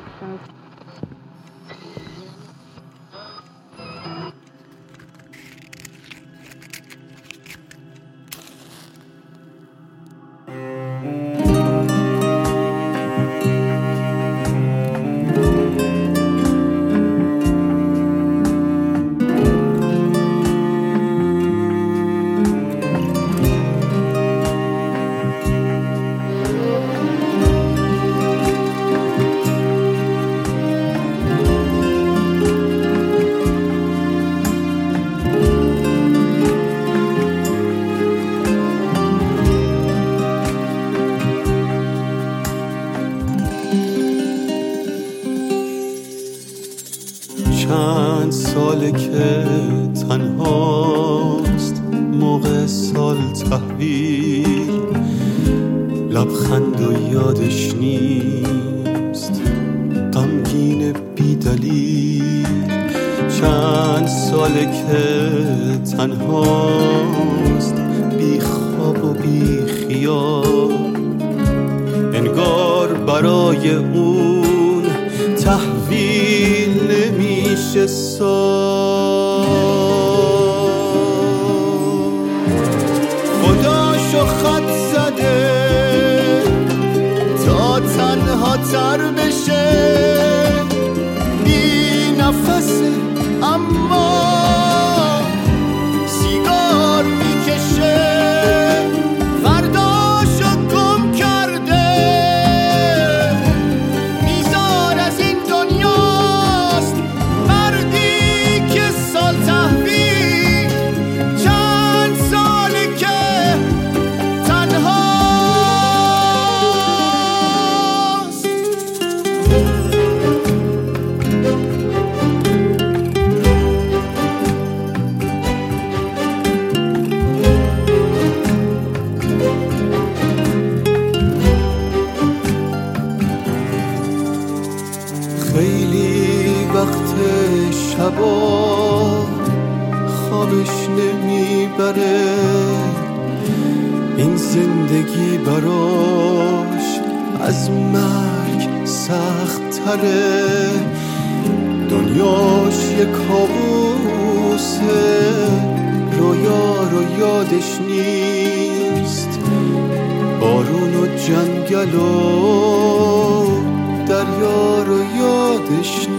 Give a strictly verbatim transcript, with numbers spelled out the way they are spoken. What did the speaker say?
چند ساله که تنهاست موقع سال تحویل، لبخند و یادش نیست، غمگین بی دلیل. چند ساله که تنهاست بی خواب و بی خیال، انگار برای اون تحویل نمیشه سال. خداشو خط زده تا تنها تر بشه، بی نفسه اما سیگار میکشه، فرداشو گم کرده، میزار از این دنیاست مردی که سال تحویل. چند ساله که تنهاست. خیلی وقت شبا خوابش نمیبره، این زندگی براش از مرگ سخت تره. دنیاش یه کابوسه، رویا رو یادش نیست، بارون و جنگل و دریا رو یادش